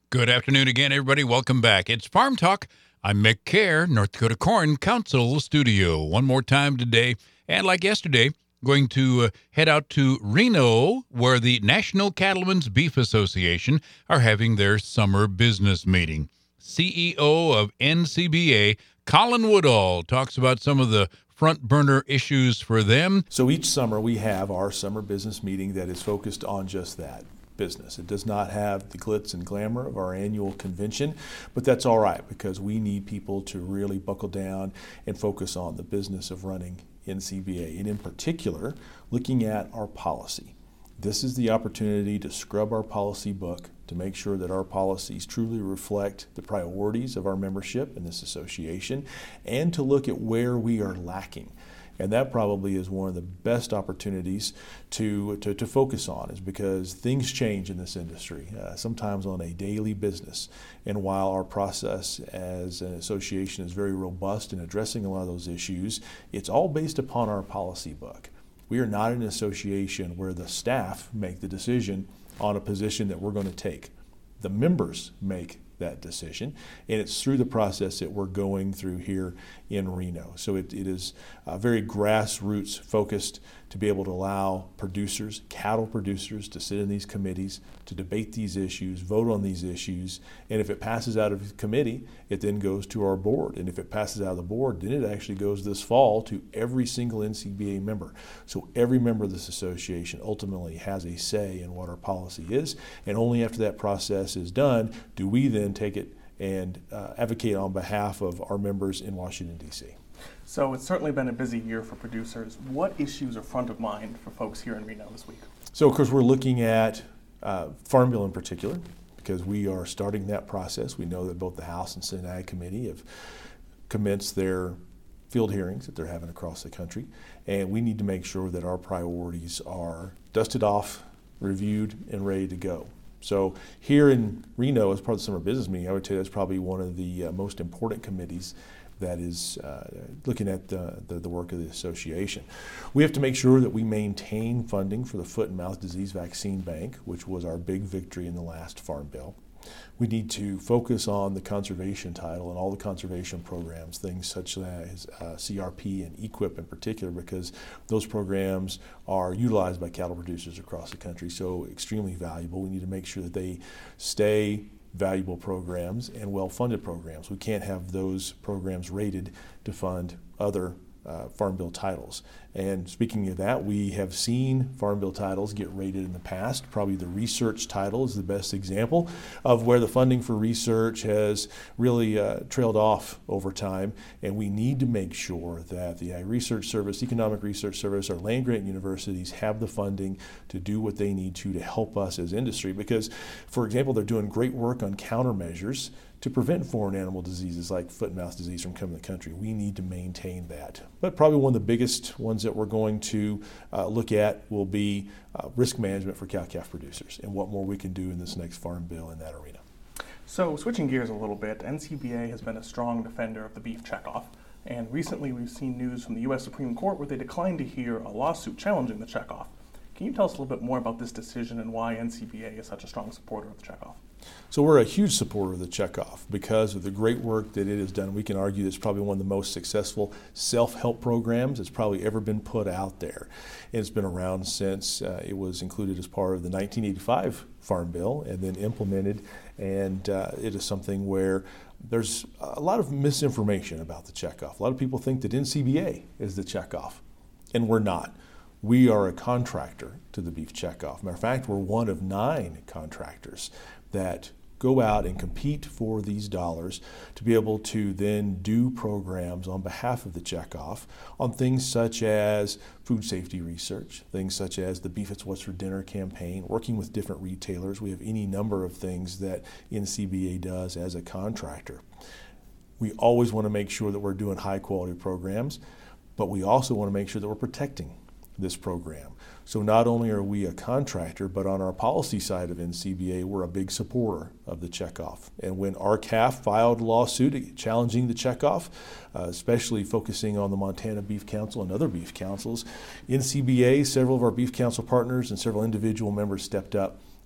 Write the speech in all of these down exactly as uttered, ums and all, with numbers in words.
Good afternoon again, everybody. Welcome back. It's Farm Talk. I'm Mick Kerr, North Dakota Corn Council Studio. One more time today, and like yesterday, going to uh, head out to Reno, where the National Cattlemen's Beef Association are having their summer business meeting. C E O of N C B A, Colin Woodall, talks about some of the front burner issues for them. So each summer we have our summer business meeting that is focused on just that. Business. It does not have the glitz and glamour of our annual convention, but that's all right because we need people to really buckle down and focus on the business of running N C B A, and in particular, looking at our policy. This is the opportunity to scrub our policy book to make sure that our policies truly reflect the priorities of our membership in this association and to look at where we are lacking. And that probably is one of the best opportunities to, to, to focus on, is because things change in this industry, uh, sometimes on a daily business. And while our process as an association is very robust in addressing a lot of those issues, it's all based upon our policy book. We are not an association where the staff make the decision on a position that we're going to take. The members make that decision, and it's through the process that we're going through here in Reno. So it, it is uh, very grassroots focused to be able to allow producers, cattle producers, to sit in these committees, to debate these issues, vote on these issues, and if it passes out of committee, it then goes to our board. And if it passes out of the board, then it actually goes this fall to every single N C B A member. So every member of this association ultimately has a say in what our policy is, and only after that process is done do we then take it and uh, advocate on behalf of our members in Washington, D C So it's certainly been a busy year for producers. What issues are front of mind for folks here in Reno this week? So of course we're looking at uh, Farm Bill in particular, because we are starting that process. We know that both the House and Senate Ag Committee have commenced their field hearings that they're having across the country, and we need to make sure that our priorities are dusted off, reviewed, and ready to go. So here in Reno, as part of the summer business meeting, I would tell you that's probably one of the uh, most important committees that is uh, looking at the, the, the work of the association. We have to make sure that we maintain funding for the Foot and Mouth Disease Vaccine Bank, which was our big victory in the last Farm Bill. We need to focus on the conservation title and all the conservation programs, things such as uh, C R P and E Q I P in particular, because those programs are utilized by cattle producers across the country, so extremely valuable. We need to make sure that they stay valuable programs and well-funded programs. We can't have those programs rated to fund other uh, Farm Bill titles. And speaking of that, we have seen Farm Bill titles get rated in the past. Probably the research title is the best example of where the funding for research has really uh, trailed off over time. And we need to make sure that the Ag Research Service, Economic Research Service, our land-grant universities have the funding to do what they need to to help us as industry. Because, for example, they're doing great work on countermeasures to prevent foreign animal diseases like foot and mouth disease from coming to the country. We need to maintain that. But probably one of the biggest ones that we're going to uh, look at will be uh, risk management for cow-calf producers and what more we can do in this next Farm Bill in that arena. So switching gears a little bit, N C B A has been a strong defender of the beef checkoff. And recently we've seen news from the U S Supreme Court where they declined to hear a lawsuit challenging the checkoff. Can you tell us a little bit more about this decision and why N C B A is such a strong supporter of the checkoff? So we're a huge supporter of the checkoff because of the great work that it has done. We can argue it's probably one of the most successful self-help programs that's probably ever been put out there. And it's been around since uh, it was included as part of the nineteen eighty-five Farm Bill and then implemented. And uh, it is something where there's a lot of misinformation about the checkoff. A lot of people think that N C B A is the checkoff, and we're not. We are a contractor to the beef checkoff. Matter of fact, we're one of nine contractors that go out and compete for these dollars to be able to then do programs on behalf of the checkoff on things such as food safety research, things such as the Beef It's What's for Dinner campaign, working with different retailers. We have any number of things that N C B A does as a contractor. We always want to make sure that we're doing high quality programs, but we also want to make sure that we're protecting this program. So not only are we a contractor, but on our policy side of N C B A, we're a big supporter of the checkoff. And when R C A F filed a lawsuit challenging the checkoff, uh, especially focusing on the Montana Beef Council and other beef councils, N C B A, several of our beef council partners and several individual members stepped up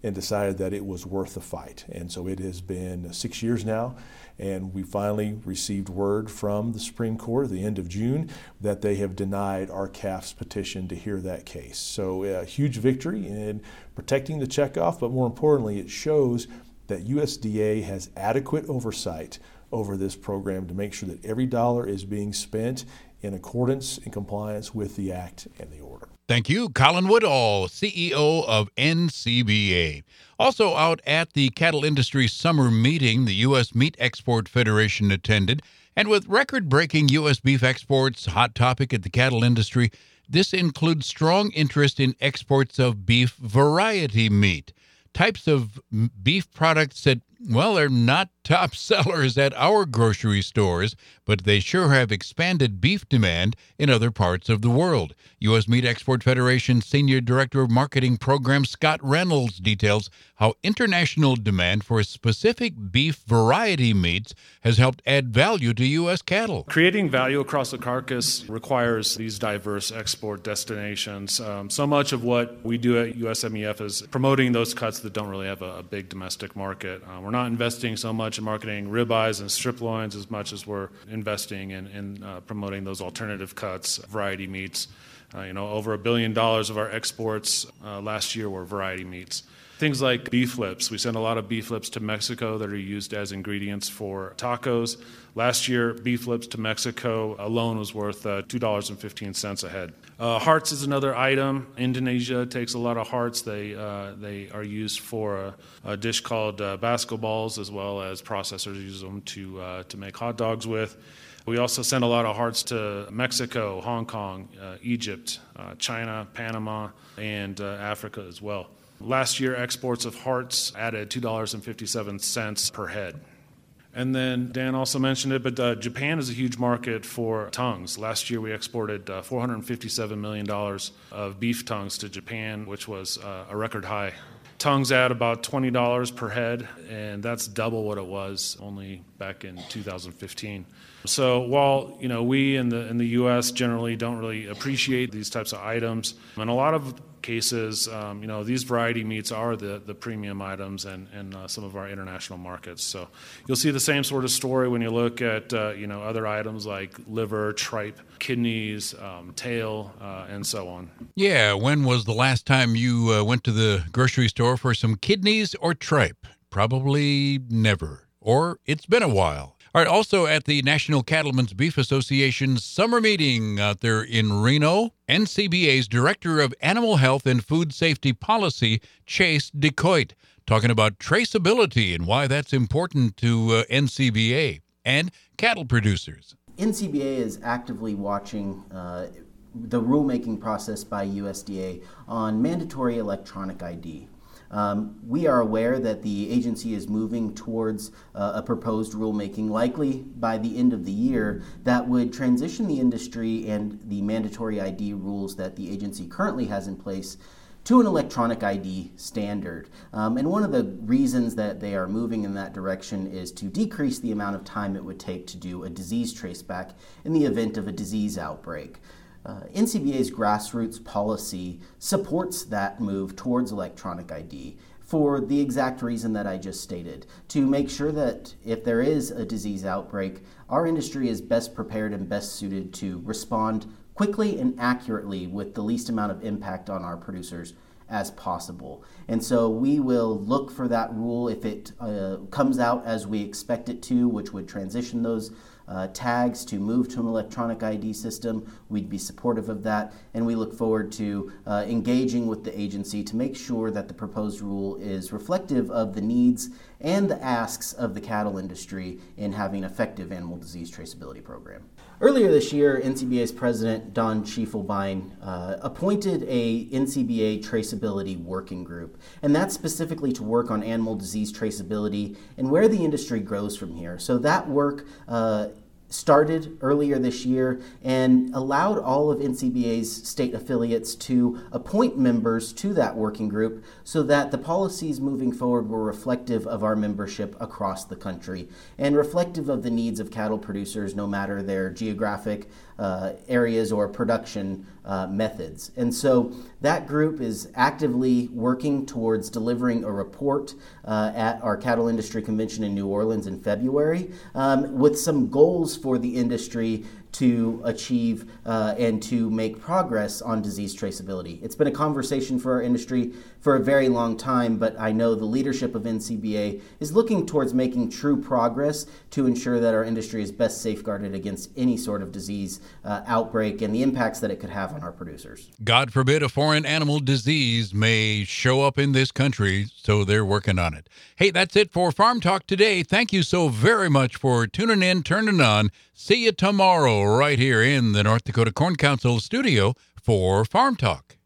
and decided that it was worth the fight. And so it has been six years now, and we finally received word from the Supreme Court at the end of June that they have denied our C A F's petition to hear that case. So a huge victory in protecting the checkoff, but more importantly, it shows that U S D A has adequate oversight over this program to make sure that every dollar is being spent in accordance and compliance with the Act and the order. Thank you, Colin Woodall, C E O of N C B A. Also out at the Cattle Industry Summer Meeting, the U S Meat Export Federation attended, and with record-breaking U S beef exports hot topic at the cattle industry, this includes strong interest in exports of beef variety meat, types of beef products that, well, they're not top sellers at our grocery stores, but they sure have expanded beef demand in other parts of the world. U S Meat Export Federation Senior Director of Marketing Program Scott Reynolds details how international demand for specific beef variety meats has helped add value to U S cattle. Creating value across the carcass requires these diverse export destinations. Um, so much of what we do at U S M E F is promoting those cuts that don't really have a, a big domestic market. Uh, we're not investing so much in marketing ribeyes and strip loins as much as we're investing in, in uh, promoting those alternative cuts, variety meats. Uh, you know, over a billion dollars of our exports uh, last year were variety meats. Things like beef lips. We send a lot of beef lips to Mexico that are used as ingredients for tacos. Last year, beef lips to Mexico alone was worth uh, two dollars and fifteen cents a head. Uh, hearts is another item. Indonesia takes a lot of hearts. They uh, they are used for a, a dish called uh, basketballs, as well as processors use them to uh, to make hot dogs with. We also send a lot of hearts to Mexico, Hong Kong, uh, Egypt, uh, China, Panama, and uh, Africa as well. Last year, exports of hearts added two dollars and fifty-seven cents per head. And then Dan also mentioned it, but uh, Japan is a huge market for tongues. Last year, we exported uh, four hundred fifty-seven million dollars of beef tongues to Japan, which was uh, a record high. Tongues add about twenty dollars per head, and that's double what it was only back in two thousand fifteen. So while, you know, we in the in the U S generally don't really appreciate these types of items, in a lot of cases, um, you know, these variety meats are the, the premium items in, in uh, some of our international markets. So you'll see the same sort of story when you look at, uh, you know, other items like liver, tripe, kidneys, um, tail, uh, and so on. Yeah, when was the last time you uh, went to the grocery store for some kidneys or tripe? Probably never, or it's been a while. All right, also at the National Cattlemen's Beef Association's summer meeting out there in Reno, N C B A's Director of Animal Health and Food Safety Policy, Chase DeCoit, talking about traceability and why that's important to uh, N C B A and cattle producers. N C B A is actively watching uh, the rulemaking process by U S D A on mandatory electronic I D. Um, we are aware that the agency is moving towards uh, a proposed rulemaking, likely by the end of the year, that would transition the industry and the mandatory I D rules that the agency currently has in place to an electronic I D standard. Um, and one of the reasons that they are moving in that direction is to decrease the amount of time it would take to do a disease traceback in the event of a disease outbreak. Uh, N C B A's grassroots policy supports that move towards electronic I D for the exact reason that I just stated, to make sure that if there is a disease outbreak, our industry is best prepared and best suited to respond quickly and accurately with the least amount of impact on our producers as possible. And so we will look for that rule if it uh, comes out as we expect it to, which would transition those Uh, tags to move to an electronic I D system. We'd be supportive of that, and we look forward to uh, engaging with the agency to make sure that the proposed rule is reflective of the needs and the asks of the cattle industry in having an effective animal disease traceability program. Earlier this year, N C B A's President Don Schiefelbein uh, appointed a N C B A traceability working group, and that's specifically to work on animal disease traceability and where the industry grows from here. So that work uh, started earlier this year and allowed all of N C B A's state affiliates to appoint members to that working group so that the policies moving forward were reflective of our membership across the country and reflective of the needs of cattle producers, no matter their geographic uh, areas or production uh, methods. And so that group is actively working towards delivering a report uh, at our Cattle Industry Convention in New Orleans in February um, with some goals for the industry to achieve uh, and to make progress on disease traceability. It's been a conversation for our industry for a very long time, but I know the leadership of N C B A is looking towards making true progress to ensure that our industry is best safeguarded against any sort of disease uh, outbreak and the impacts that it could have on our producers. God forbid a foreign animal disease may show up in this country, so they're working on it. Hey, that's it for Farm Talk today. Thank you so very much for tuning in, turning on. See you tomorrow right here in the North Dakota Corn Council studio for Farm Talk.